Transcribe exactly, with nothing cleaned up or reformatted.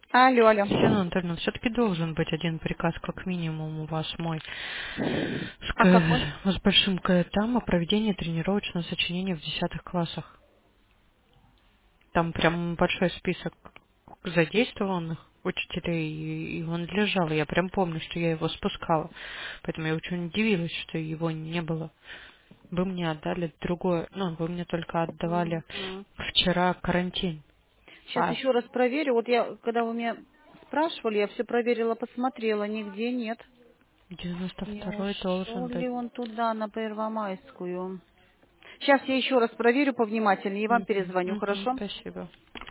Алло, алло. Татьяна Анатольевна, все-таки должен быть один приказ, как минимум, у вас мой. С, А какой? К- с большим К там о проведении тренировочного сочинения в десятых классах. Там прям большой список задействованных учителей, и и он лежал. Я прям помню, что я его спускала. Поэтому я очень удивилась, что его не было. Вы мне отдали другое, ну, вы мне только отдавали Мгм. вчера карантин. Сейчас А еще раз проверю. Вот я, когда вы меня спрашивали, я все проверила, посмотрела. Нигде нет. девяносто Не второй должен ушел быть. ли он туда, на Первомайскую? Сейчас я еще раз проверю повнимательнее и вам Мгм, перезвоню, мгм, хорошо? спасибо.